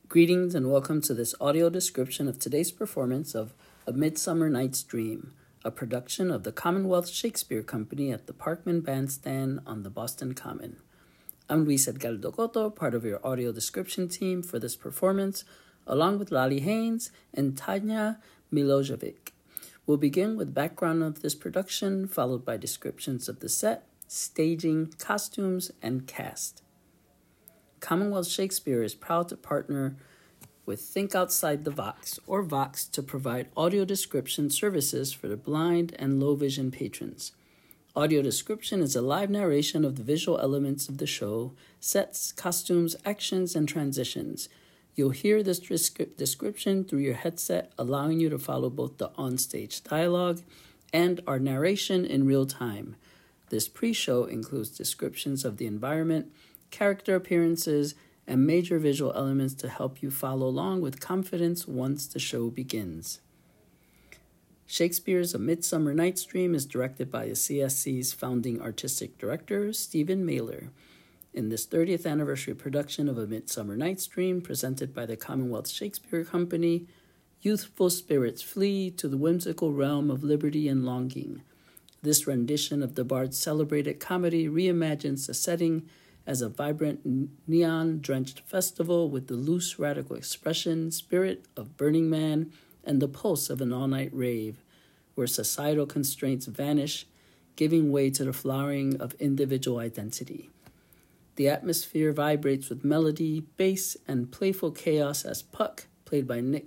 Greetings and welcome to this audio description of today's performance of A Midsummer Night's Dream, a production of the Commonwealth Shakespeare Company at the Parkman Bandstand on the Boston Common. I'm Luis Edgardo Cotto, part of your audio description team for this performance, along with Lali Haynes and Tanya Milojevic. We'll begin with background of this production, followed by descriptions of the set, staging, costumes, and cast. Commonwealth Shakespeare is proud to partner with Think Outside the Vox, or Vox, to provide audio description services for the blind and low vision patrons. Audio description is a live narration of the visual elements of the show, sets, costumes, actions, and transitions. You'll hear this description through your headset, allowing you to follow both the onstage dialogue and our narration in real time. This pre-show includes descriptions of the environment, character appearances, and major visual elements to help you follow along with confidence once the show begins. Shakespeare's A Midsummer Night's Dream is directed by the CSC's founding artistic director, Stephen Mailer. In this 30th anniversary production of A Midsummer Night's Dream, presented by the Commonwealth Shakespeare Company, youthful spirits flee to the whimsical realm of liberty and longing. This rendition of the Bard's celebrated comedy reimagines the setting as a vibrant, neon-drenched festival with the loose, radical expression, spirit of Burning Man, and the pulse of an all-night rave, where societal constraints vanish, giving way to the flowering of individual identity. The atmosphere vibrates with melody, bass, and playful chaos as Puck, played by Nick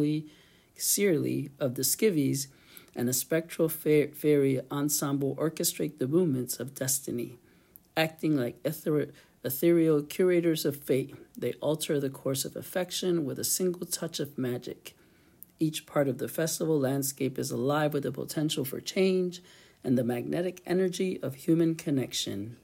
Searly of the Skivvies, and a spectral fairy ensemble orchestrate the movements of destiny. Acting like ethereal curators of fate, they alter the course of affection with a single touch of magic. Each part of the festival landscape is alive with the potential for change and the magnetic energy of human connection.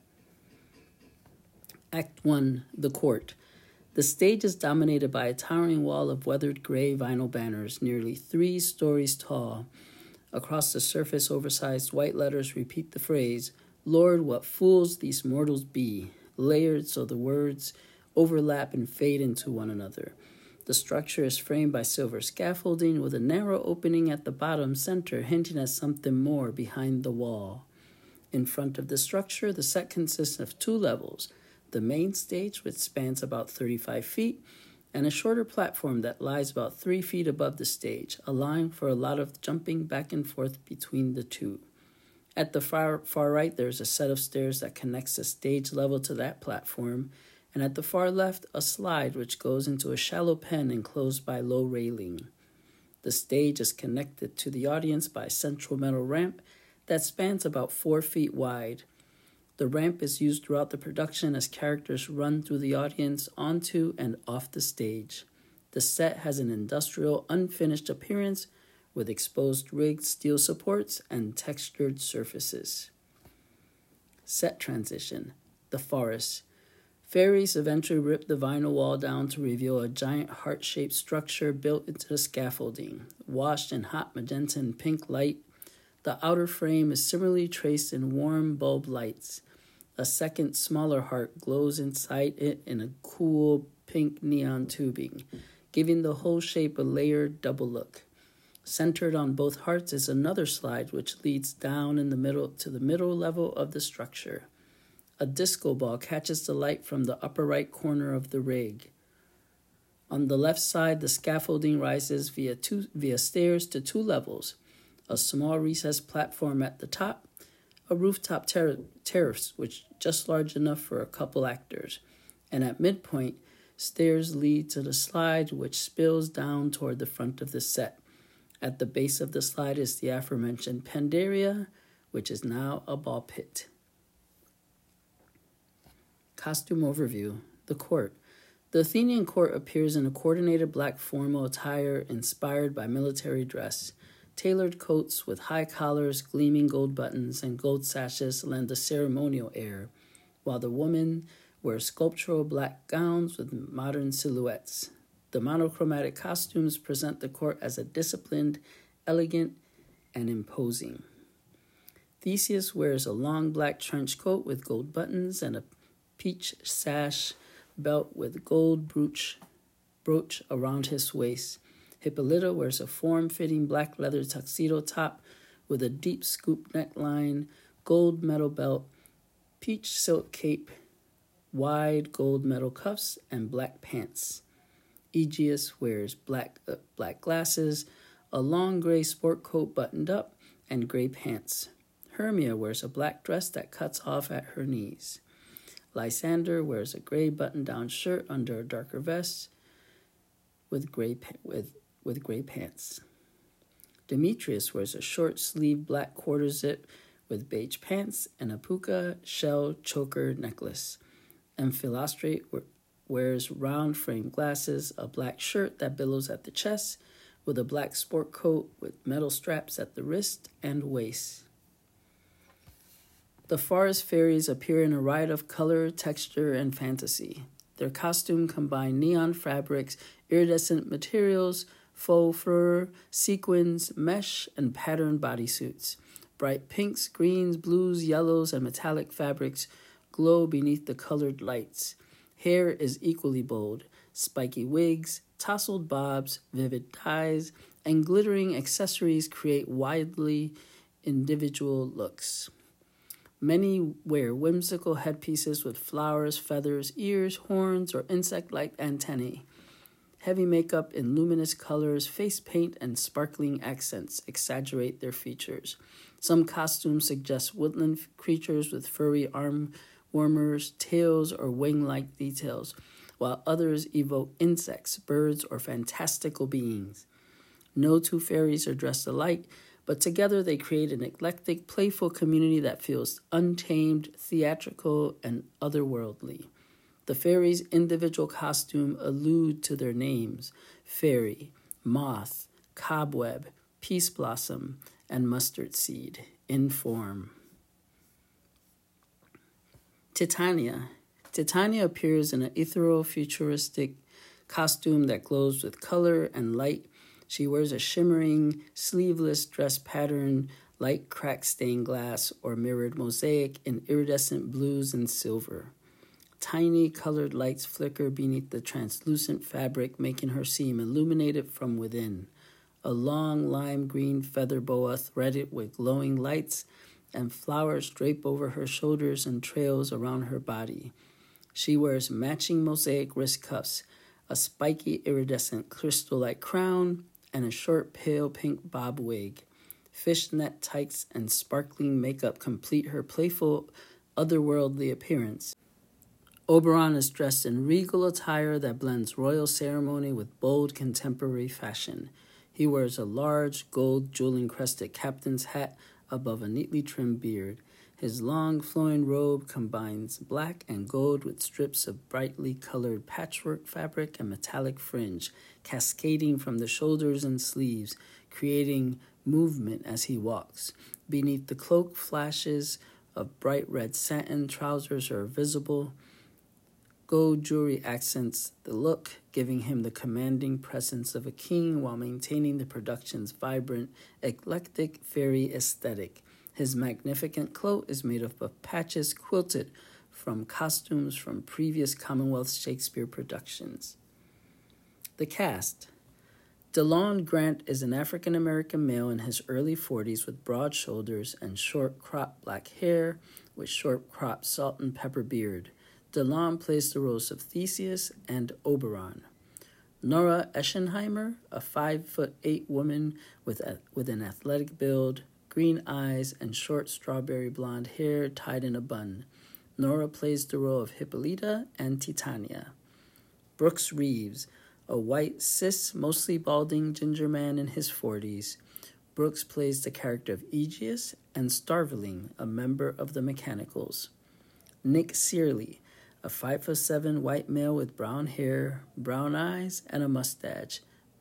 Act 1, The Court. The stage is dominated by a towering wall of weathered gray vinyl banners, nearly 3 stories tall. Across the surface, oversized white letters repeat the phrase, "Lord, what fools these mortals be," layered so the words overlap and fade into one another. The structure is framed by silver scaffolding with a narrow opening at the bottom center hinting at something more behind the wall. In front of the structure, the set consists of 2 levels, the main stage, which spans about 35 feet, and a shorter platform that lies about 3 feet above the stage, allowing for a lot of jumping back and forth between the two. At the far right, there's a set of stairs that connects the stage level to that platform, and at the far left, a slide which goes into a shallow pen enclosed by low railing. The stage is connected to the audience by a central metal ramp that spans about 4 feet wide. The ramp is used throughout the production as characters run through the audience onto and off the stage. The set has an industrial, unfinished appearance with exposed rigged steel supports and textured surfaces. Set transition. The forest. Fairies eventually rip the vinyl wall down to reveal a giant heart-shaped structure built into the scaffolding, washed in hot magenta and pink light. The outer frame is similarly traced in warm bulb lights. A second, smaller heart glows inside it in a cool pink neon tubing, giving the whole shape a layered double look. Centered on both hearts is another slide which leads down in the middle to the middle level of the structure. A disco ball catches the light from the upper right corner of the rig. On the left side, the scaffolding rises via stairs to 2 levels, a small recessed platform at the top, a rooftop terrace which just large enough for a couple actors, and at midpoint, stairs lead to the slide which spills down toward the front of the set. At the base of the slide is the aforementioned Pandaria, which is now a ball pit. Costume overview. The court. The Athenian court appears in a coordinated black formal attire inspired by military dress. Tailored coats with high collars, gleaming gold buttons, and gold sashes lend a ceremonial air, while the women wear sculptural black gowns with modern silhouettes. The monochromatic costumes present the court as a disciplined, elegant, and imposing. Theseus wears a long black trench coat with gold buttons and a peach sash belt with gold brooch brooch around his waist. Hippolyta wears a form-fitting black leather tuxedo top with a deep scoop neckline, gold metal belt, peach silk cape, wide gold metal cuffs, and black pants. Aegeus wears black glasses, a long gray sport coat buttoned up, and gray pants. Hermia wears a black dress that cuts off at her knees. Lysander wears a gray button-down shirt under a darker vest with gray pants. Demetrius wears a short-sleeved black quarter-zip with beige pants and a puka shell choker necklace. And Philostrate wears round-framed glasses, a black shirt that billows at the chest, with a black sport coat with metal straps at the wrist and waist. The forest fairies appear in a riot of color, texture, and fantasy. Their costume combine neon fabrics, iridescent materials, faux fur, sequins, mesh, and patterned bodysuits. Bright pinks, greens, blues, yellows, and metallic fabrics glow beneath the colored lights. Hair is equally bold. Spiky wigs, tousled bobs, vivid dyes, and glittering accessories create widely individual looks. Many wear whimsical headpieces with flowers, feathers, ears, horns, or insect-like antennae. Heavy makeup in luminous colors, face paint, and sparkling accents exaggerate their features. Some costumes suggest woodland creatures with furry arm warmers, tails, or wing-like details, while others evoke insects, birds, or fantastical beings. No two fairies are dressed alike, but together they create an eclectic, playful community that feels untamed, theatrical, and otherworldly. The fairies' individual costume allude to their names: fairy, moth, cobweb, peace blossom, and mustard seed in form. Titania. Titania appears in an ethereal, futuristic costume that glows with color and light. She wears a shimmering, sleeveless dress pattern, light cracked stained glass or mirrored mosaic in iridescent blues and silver. Tiny colored lights flicker beneath the translucent fabric, making her seem illuminated from within. A long lime green feather boa threaded with glowing lights and flowers drape over her shoulders and trails around her body. She wears matching mosaic wrist cuffs, a spiky iridescent crystal-like crown, and a short pale pink bob wig. Fishnet tights and sparkling makeup complete her playful, otherworldly appearance. Oberon is dressed in regal attire that blends royal ceremony with bold contemporary fashion. He wears a large, gold, jewel-encrusted captain's hat above a neatly trimmed beard. His long, flowing robe combines black and gold with strips of brightly colored patchwork fabric and metallic fringe, cascading from the shoulders and sleeves, creating movement as he walks. Beneath the cloak, flashes of bright red satin trousers are visible. Gold jewelry accents the look, giving him the commanding presence of a king while maintaining the production's vibrant, eclectic fairy aesthetic. His magnificent cloak is made up of patches quilted from costumes from previous Commonwealth Shakespeare productions. The cast. DeLon Grant is an African-American male in his early 40s with broad shoulders and short cropped black hair with short cropped salt and pepper beard. DeLon plays the roles of Theseus and Oberon. Nora Eschenheimer, a 5'8" woman with an athletic build, green eyes, and short strawberry blonde hair tied in a bun. Nora plays the role of Hippolyta and Titania. Brooks Reeves, a white, cis, mostly balding ginger man in his 40s. Brooks plays the character of Aegeus and Starveling, a member of the Mechanicals. Nick Searly, a 5'7" white male with brown hair, brown eyes, and a mustache.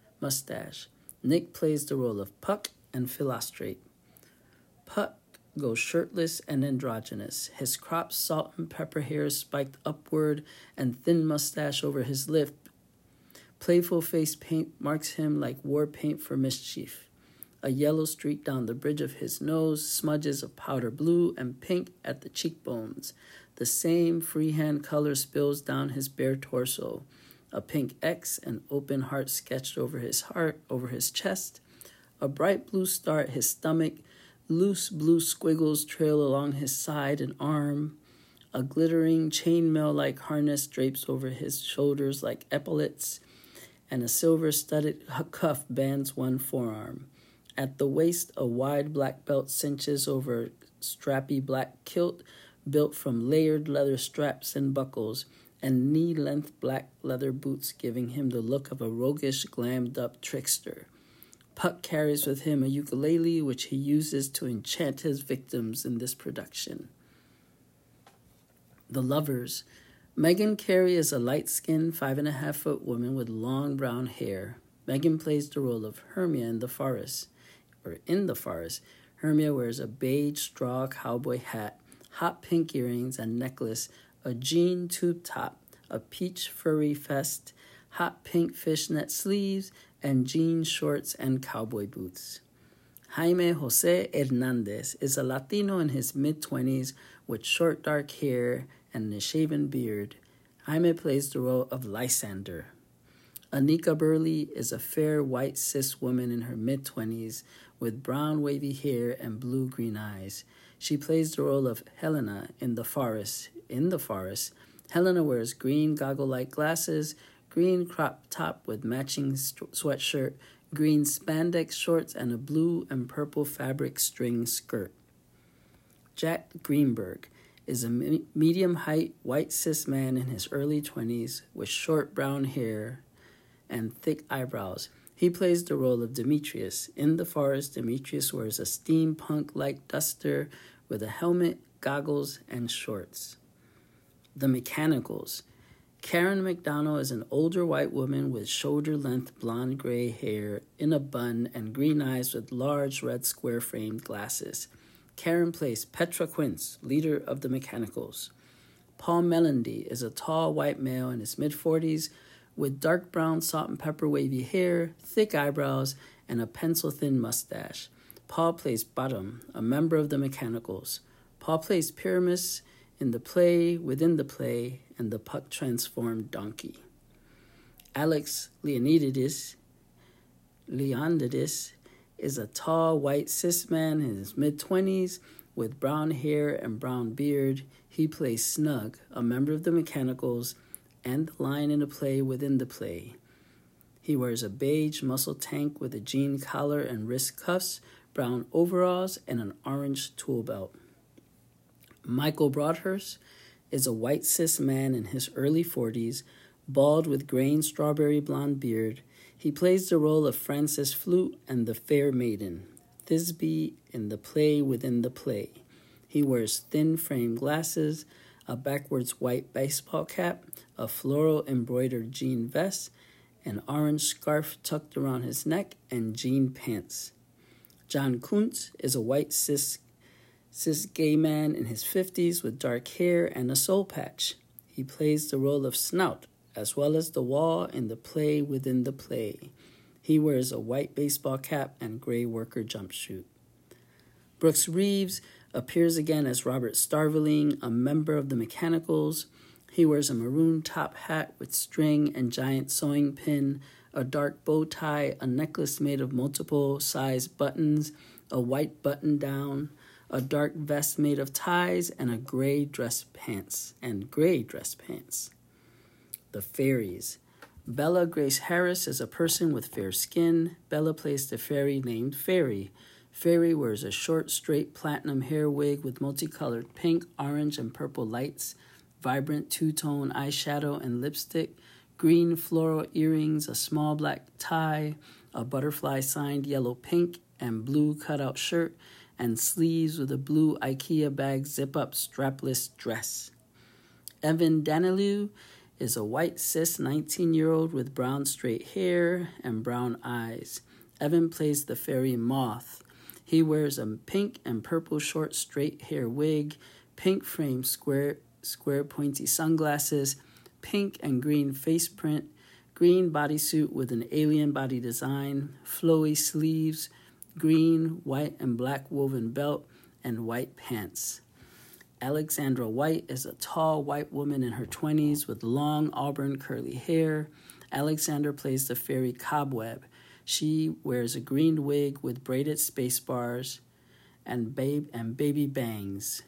Nick plays the role of Puck and Philostrate. Puck goes shirtless and androgynous, his cropped salt and pepper hair spiked upward and thin mustache over his lip. Playful face paint marks him like war paint for mischief. A yellow streak down the bridge of his nose, smudges of powder blue and pink at the cheekbones. The same freehand color spills down his bare torso. a pink X, an open heart sketched over his chest, a bright blue star at his stomach, loose blue squiggles trail along his side and arm, a glittering chainmail-like harness drapes over his shoulders like epaulets, and a silver-studded cuff bands one forearm. At the waist, a wide black belt cinches over a strappy black kilt built from layered leather straps and buckles, and knee-length black leather boots giving him the look of a roguish, glammed-up trickster. Puck carries with him a ukulele, which he uses to enchant his victims in this production. The Lovers. Meghan Carey is a light-skinned, 5.5-foot woman with long brown hair. Meghan plays the role of Hermia in the forest. Hermia wears a beige straw cowboy hat, hot pink earrings and necklace, a jean tube top, a peach furry vest, hot pink fishnet sleeves, and jean shorts and cowboy boots. Jaime Jose Hernandez is a Latino in his mid-20s with short dark hair and a shaven beard. Jaime plays the role of Lysander. Anika Burley is a fair white cis woman in her mid-20s with brown wavy hair and blue-green eyes. She plays the role of Helena in the forest. Helena wears green goggle-like glasses, green crop top with matching sweatshirt, green spandex shorts, and a blue and purple fabric string skirt. Jack Greenberg is a medium-height white cis man in his early 20s with short brown hair and thick eyebrows. He plays the role of Demetrius. In the forest, Demetrius wears a steampunk-like duster with a helmet, goggles, and shorts. The Mechanicals. Karen McDonald is an older white woman with shoulder-length blonde-gray hair in a bun and green eyes with large red square-framed glasses. Karen plays Petra Quince, leader of the Mechanicals. Paul Mellandy is a tall white male in his mid-40s with dark brown salt and pepper wavy hair, thick eyebrows, and a pencil-thin mustache. Paul plays Bottom, a member of the Mechanicals. Paul plays Pyramus in the play, within the play, and the Puck-transformed donkey. Alex Leonidas is a tall white cis man in his mid-20s with brown hair and brown beard. He plays Snug, a member of the Mechanicals, and the lion in the play within the play. He wears a beige muscle tank with a jean collar and wrist cuffs, brown overalls, and an orange tool belt. Michael Broadhurst is a white cis man in his early 40s, bald with graying strawberry blonde beard. He plays the role of Francis Flute and the Fair Maiden, Thisbe in the play within the play. He wears thin frame glasses, a backwards white baseball cap, a floral embroidered jean vest, an orange scarf tucked around his neck, and jean pants. John Kuntz is a white cis gay man in his 50s with dark hair and a soul patch. He plays the role of Snout, as well as the wall in the play within the play. He wears a white baseball cap and gray worker jumpsuit. Brooks Reeves appears again as Robert Starveling, a member of the Mechanicals. He wears a maroon top hat with string and giant sewing pin, a dark bow tie, a necklace made of multiple size buttons, a white button down, a dark vest made of ties, and gray dress pants. The Fairies. Bella Grace Harris is a person with fair skin. Bella plays the fairy named Fairy. Fairy wears a short, straight platinum hair wig with multicolored pink, orange, and purple lights, vibrant two-tone eyeshadow and lipstick, green floral earrings, a small black tie, a butterfly-signed yellow pink and blue cutout shirt, and sleeves with a blue IKEA bag zip-up strapless dress. Evan Danilou is a white cis 19-year-old with brown straight hair and brown eyes. Evan plays the fairy Moth. He wears a pink and purple short straight hair wig, pink frame square pointy sunglasses, pink and green face print, green bodysuit with an alien body design, flowy sleeves, green, white, and black woven belt, and white pants. Alexandra White is a tall white woman in her 20s with long auburn curly hair. Alexandra plays the fairy Cobweb. She wears a green wig with braided space bars and baby bangs,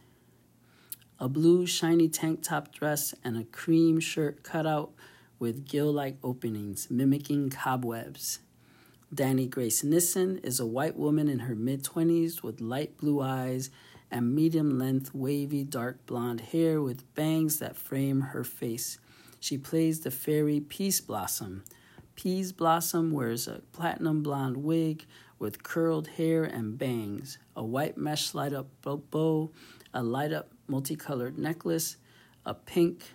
a blue shiny tank top dress, and a cream shirt cut out with gill-like openings, mimicking cobwebs. Danny Grace Nissen is a white woman in her mid-20s with light blue eyes and medium-length, wavy, dark blonde hair with bangs that frame her face. She plays the fairy Peace Blossom. Peace Blossom wears a platinum blonde wig with curled hair and bangs, a white mesh light-up bow, a light-up multicolored necklace, a pink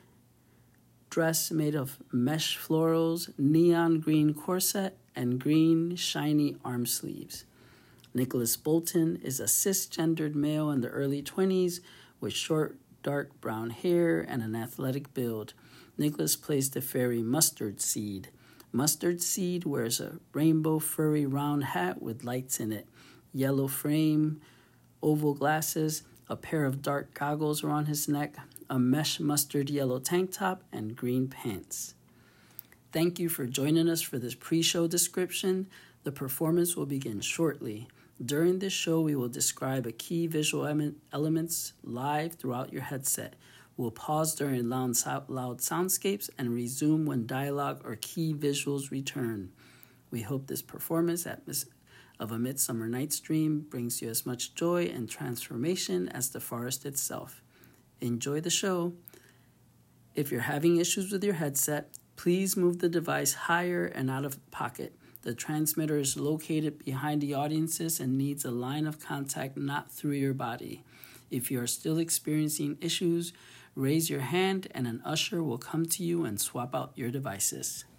dress made of mesh florals, neon green corset, and green shiny arm sleeves. Nicholas Bolton is a cisgendered male in the early 20s with short, dark brown hair and an athletic build. Nicholas plays the fairy Mustard Seed. Mustard Seed wears a rainbow furry round hat with lights in it, yellow frame, oval glasses, a pair of dark goggles around his neck, a mesh mustard yellow tank top, and green pants. Thank you for joining us for this pre-show description. The performance will begin shortly. During this show, we will describe a key visual elements live throughout your headset. We'll pause during loud soundscapes and resume when dialogue or key visuals return. We hope this performance of A Midsummer Night's Dream brings you as much joy and transformation as the forest itself. Enjoy the show. If you're having issues with your headset, please move the device higher and out of pocket. The transmitter is located behind the audiences and needs a line of contact not through your body. If you are still experiencing issues, raise your hand and an usher will come to you and swap out your devices.